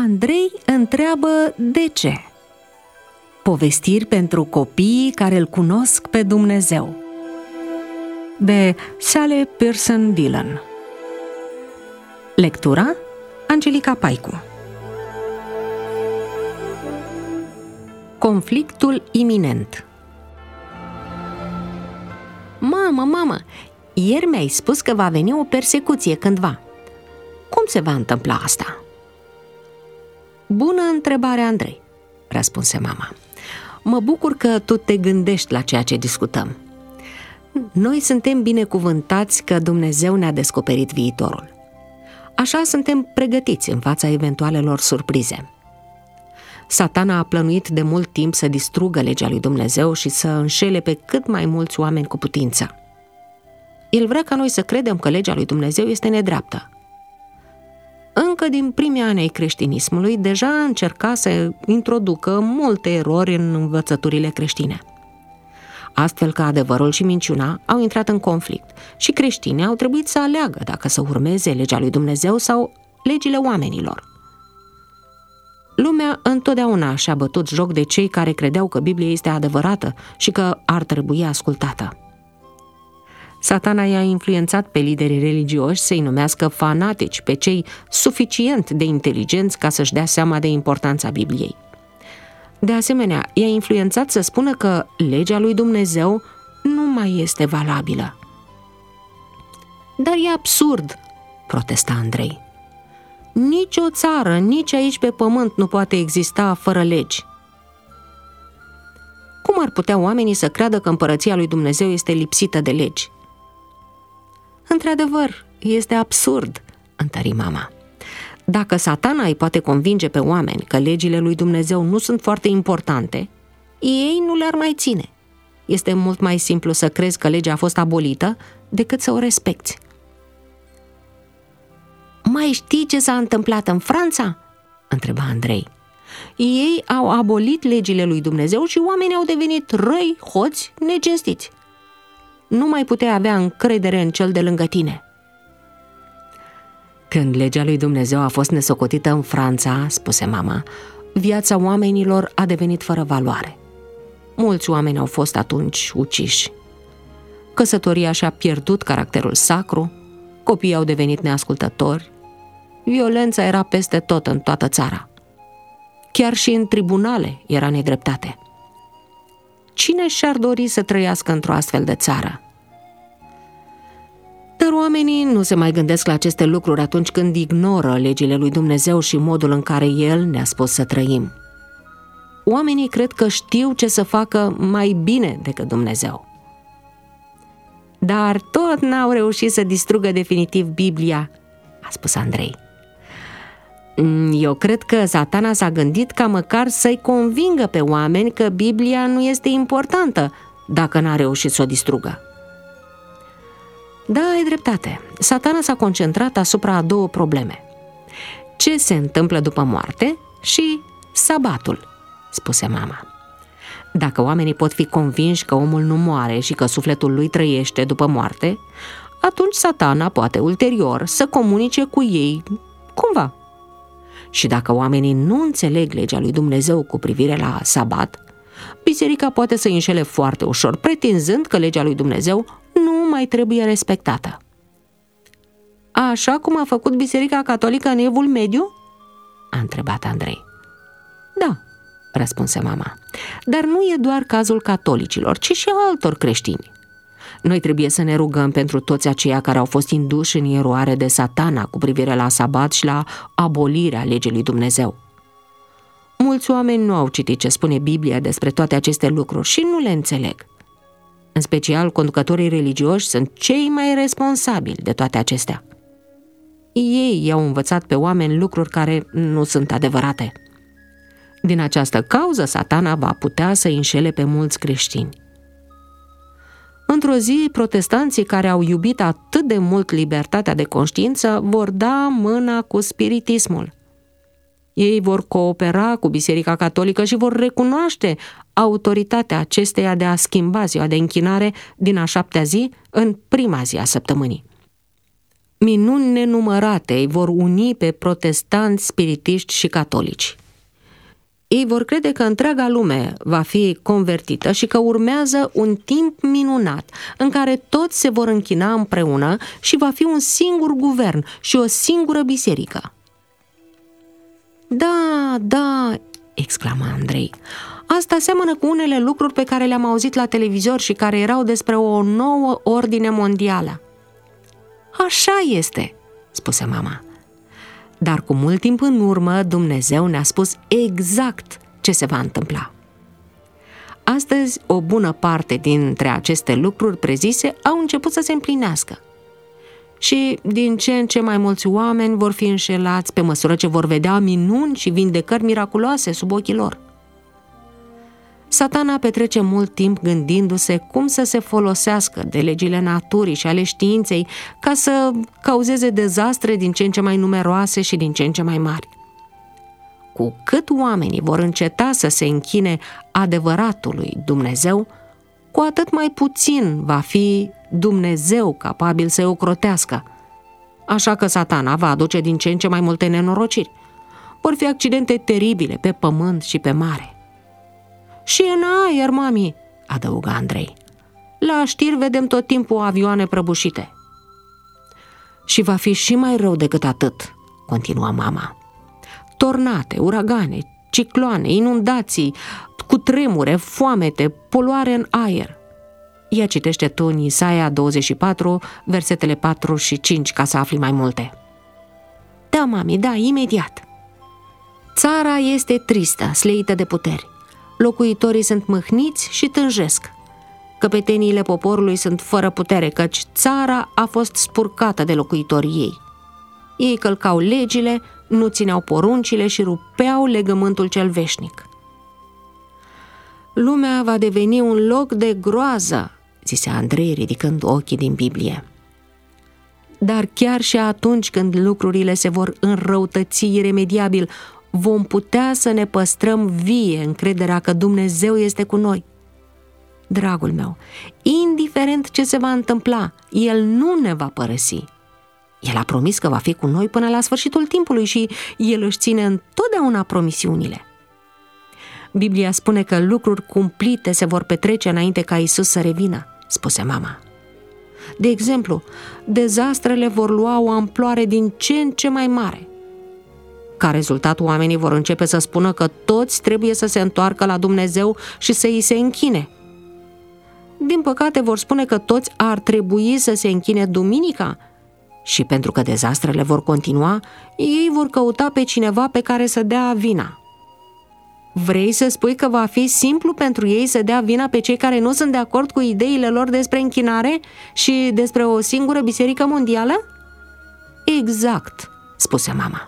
Andrei întreabă de ce. Povestiri pentru copiii care îl cunosc pe Dumnezeu, de Sally Pearson Dillon. Lectura Angelica Paicu. Conflictul iminent. Mamă, ieri mi-ai spus că va veni o persecuție cândva. Cum se va întâmpla asta? Bună întrebare, Andrei, răspunse mama. Mă bucur că tu te gândești la ceea ce discutăm. Noi suntem binecuvântați că Dumnezeu ne-a descoperit viitorul. Așa suntem pregătiți în fața eventualelor surprize. Satana a plănuit de mult timp să distrugă legea lui Dumnezeu și să înșele pe cât mai mulți oameni cu putință. El vrea ca noi să credem că legea lui Dumnezeu este nedreaptă. Încă din primii ani ai creștinismului deja încerca să introducă multe erori în învățăturile creștine. Astfel că adevărul și minciuna au intrat în conflict și creștinii au trebuit să aleagă dacă să urmeze legea lui Dumnezeu sau legile oamenilor. Lumea întotdeauna și-a bătut joc de cei care credeau că Biblia este adevărată și că ar trebui ascultată. Satana i-a influențat pe liderii religioși să-i numească fanatici pe cei suficient de inteligenți ca să-și dea seama de importanța Bibliei. De asemenea, i-a influențat să spună că legea lui Dumnezeu nu mai este valabilă. Dar e absurd, protesta Andrei. Nici o țară, nici aici pe pământ nu poate exista fără legi. Cum ar putea oamenii să creadă că împărăția lui Dumnezeu este lipsită de legi? Într-adevăr, este absurd, întări mama. Dacă Satana îi poate convinge pe oameni că legile lui Dumnezeu nu sunt foarte importante, ei nu le-ar mai ține. Este mult mai simplu să crezi că legea a fost abolită decât să o respecti. Mai știi ce s-a întâmplat în Franța? Întreba Andrei. Ei au abolit legile lui Dumnezeu și oamenii au devenit răi, hoți, necinstiți. Nu mai puteai avea încredere în cel de lângă tine. Când legea lui Dumnezeu a fost nesocotită în Franța, spuse mama, viața oamenilor a devenit fără valoare. Mulți oameni au fost atunci uciși. Căsătoria și-a pierdut caracterul sacru, copiii au devenit neascultători, violența era peste tot în toată țara. Chiar și în tribunale era nedreptate. Cine și-ar dori să trăiască într-o astfel de țară? Dar oamenii nu se mai gândesc la aceste lucruri atunci când ignoră legile lui Dumnezeu și modul în care El ne-a spus să trăim. Oamenii cred că știu ce să facă mai bine decât Dumnezeu. Dar tot n-au reușit să distrugă definitiv Biblia, a spus Andrei. Eu cred că Satana s-a gândit ca măcar să-i convingă pe oameni că Biblia nu este importantă dacă n-a reușit să o distrugă. Da, ai dreptate. Satana s-a concentrat asupra a două probleme. Ce se întâmplă după moarte și sabatul, spuse mama. Dacă oamenii pot fi convinși că omul nu moare și că sufletul lui trăiește după moarte, atunci Satana poate ulterior să comunice cu ei cumva. Și dacă oamenii nu înțeleg legea lui Dumnezeu cu privire la sabat, biserica poate să înșele foarte ușor, pretinzând că legea lui Dumnezeu nu mai trebuie respectată. Așa cum a făcut Biserica Catolică în Evul Mediu? A întrebat Andrei. Da, răspunse mama, dar nu e doar cazul catolicilor, ci și altor creștini. Noi trebuie să ne rugăm pentru toți aceia care au fost induși în eroare de Satana cu privire la sabat și la abolirea legii lui Dumnezeu. Mulți oameni nu au citit ce spune Biblia despre toate aceste lucruri și nu le înțeleg. În special, conducătorii religioși sunt cei mai responsabili de toate acestea. Ei i-au învățat pe oameni lucruri care nu sunt adevărate. Din această cauză, Satana va putea să înșele pe mulți creștini. Într-o zi, protestanții care au iubit atât de mult libertatea de conștiință vor da mâna cu spiritismul. Ei vor coopera cu Biserica Catolică și vor recunoaște autoritatea acesteia de a schimba ziua de închinare din a 7-a zi în prima zi a săptămânii. Minuni nenumărate îi vor uni pe protestanți, spiritiști și catolici. Ei vor crede că întreaga lume va fi convertită și că urmează un timp minunat în care toți se vor închina împreună și va fi un singur guvern și o singură biserică. Da, exclama Andrei, asta seamănă cu unele lucruri pe care le-am auzit la televizor și care erau despre o nouă ordine mondială. Așa este, spuse mama. Dar cu mult timp în urmă, Dumnezeu ne-a spus exact ce se va întâmpla. Astăzi, o bună parte dintre aceste lucruri prezise au început să se împlinească. Și din ce în ce mai mulți oameni vor fi înșelați pe măsură ce vor vedea minuni și vindecări miraculoase sub ochii lor. Satana petrece mult timp gândindu-se cum să se folosească de legile naturii și ale științei ca să cauzeze dezastre din ce în ce mai numeroase și din ce în ce mai mari. Cu cât oamenii vor înceta să se închine adevăratului Dumnezeu, cu atât mai puțin va fi Dumnezeu capabil să-i ocrotească. Așa că Satana va aduce din ce în ce mai multe nenorociri. Vor fi accidente teribile pe pământ și pe mare. Și în aer, mami, adăugă Andrei. La știri vedem tot timpul avioane prăbușite. Și va fi și mai rău decât atât, continuă mama. Tornate, uragane, cicloane, inundații, cutremure, foamete, poluare în aer. Ea citește tu în Isaia 24, versetele 4 și 5, ca să afli mai multe. Da, mami, da, imediat. Țara este tristă, sleită de puteri. Locuitorii sunt mâhniți și tânjesc. Căpeteniile poporului sunt fără putere, căci țara a fost spurcată de locuitorii ei. Ei călcau legile, nu țineau poruncile și rupeau legământul cel veșnic. Lumea va deveni un loc de groază, zise Andrei ridicând ochii din Biblie. Dar chiar și atunci când lucrurile se vor înrăutăți iremediabil, vom putea să ne păstrăm vie încrederea că Dumnezeu este cu noi. Dragul meu, indiferent ce se va întâmpla, El nu ne va părăsi. El a promis că va fi cu noi până la sfârșitul timpului și El își ține întotdeauna promisiunile. Biblia spune că lucruri cumplite se vor petrece înainte ca Iisus să revină, spuse mama. De exemplu, dezastrele vor lua o amploare din ce în ce mai mare. Ca rezultat, oamenii vor începe să spună că toți trebuie să se întoarcă la Dumnezeu și să îi se închine. Din păcate, vor spune că toți ar trebui să se închine duminica și pentru că dezastrele vor continua, ei vor căuta pe cineva pe care să dea vina. Vrei să spui că va fi simplu pentru ei să dea vina pe cei care nu sunt de acord cu ideile lor despre închinare și despre o singură biserică mondială? Exact, spuse mama.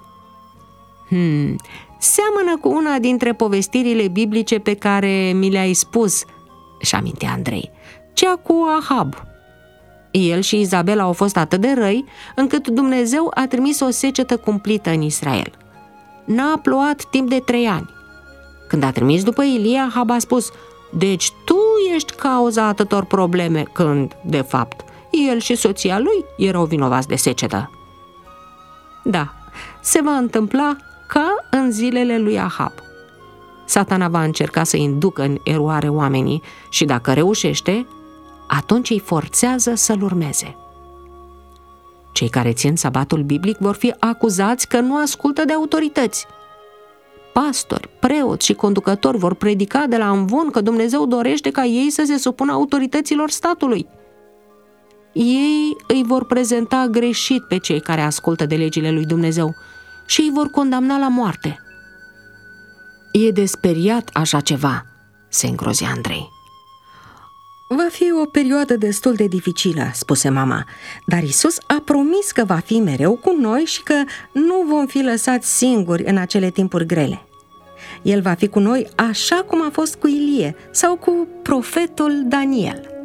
Seamănă cu una dintre povestirile biblice pe care mi le-ai spus, își amintea Andrei, cea cu Ahab. El și Izabela au fost atât de răi, încât Dumnezeu a trimis o secetă cumplită în Israel. N-a plouat timp de 3 ani. Când a trimis după Ilie, Ahab a spus, deci tu ești cauza atâtor probleme, când, de fapt, el și soția lui erau vinovați de secetă. Da, se va întâmpla ca în zilele lui Ahab. Satana va încerca să inducă în eroare oamenii și dacă reușește, atunci îi forțează să-l urmeze. Cei care țin sabatul biblic vor fi acuzați că nu ascultă de autorități. Pastori, preoți și conducători vor predica de la amvon că Dumnezeu dorește ca ei să se supună autorităților statului. Ei îi vor prezenta greșit pe cei care ascultă de legile lui Dumnezeu și îi vor condamna la moarte. E de speriat așa ceva, se îngrozi Andrei. Va fi o perioadă destul de dificilă, spuse mama, dar Iisus a promis că va fi mereu cu noi și că nu vom fi lăsați singuri în acele timpuri grele. El va fi cu noi așa cum a fost cu Ilie sau cu profetul Daniel.